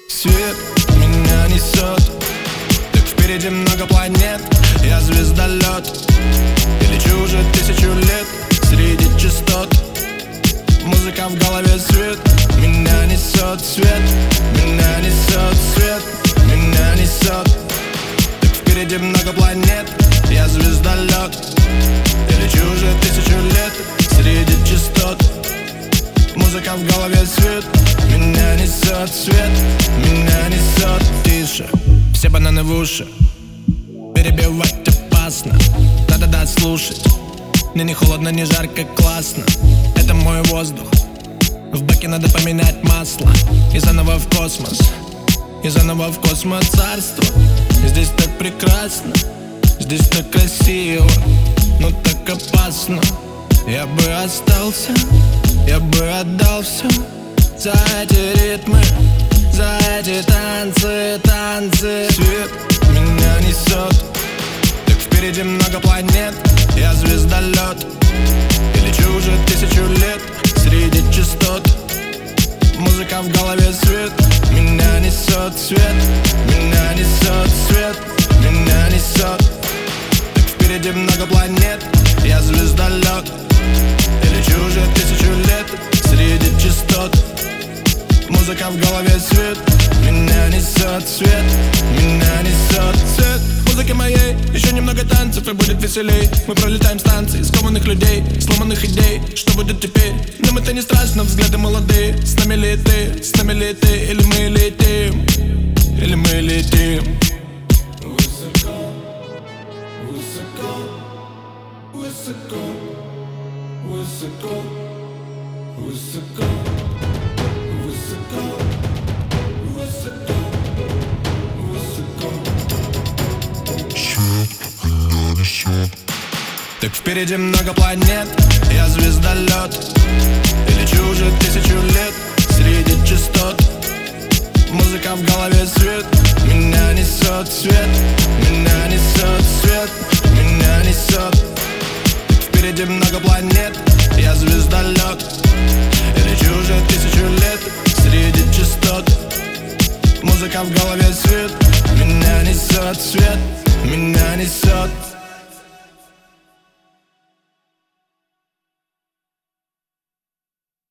Свет меня несет, так впереди много планет. Я звездолет, и лечу уже 1000 лет среди частот. Музыка в голове, свет меня несет, свет меня несет, свет меня несет. Так впереди много планет. Я звездолет, и лечу уже 1000 лет среди частот. Музыка в голове, свет меня несет, свет меня несет. Тише, все бананы в уши, перебивать опасно. Надо дать слушать, мне не холодно, не жарко, классно. Это мой воздух, в баке надо поменять масло. И заново в космос, и заново в космос царство. Здесь так прекрасно, здесь так красиво, но так опасно. Я бы остался, я бы отдал все за эти ритмы, за эти танцы, танцы. Свет меня несет, так впереди много планет. Я звездолет, и лечу уже 1000 лет среди частот. Музыка в голове, свет меня несет, свет меня несет, свет меня несет. Так впереди много планет. Я звездолет, и лечу уже 1000 лет среди частот. Музыка в голове, свет меня несет, свет меня несет, свет. Музыки моей еще немного танцев, и будет веселей. Мы пролетаем станции скованных людей, сломанных идей. Что будет теперь? Нам это не страшно, взгляды молодые. С нами ли ты, с нами ли ты, или мы летим, или мы летим. Высоко, высоко, высоко, высоко, высоко, высоко, высоко, высоко. Свет меня несет, так впереди много планет. Я звездолет, и лечу уже 1000 лет среди частот. Музыка в голове, свет меня несет, свет меня несет, свет меня несет. Впереди много планет. Я звездолет, и лечу уже 1000 лет среди частот. Музыка в голове, свет меня несет, свет меня несет.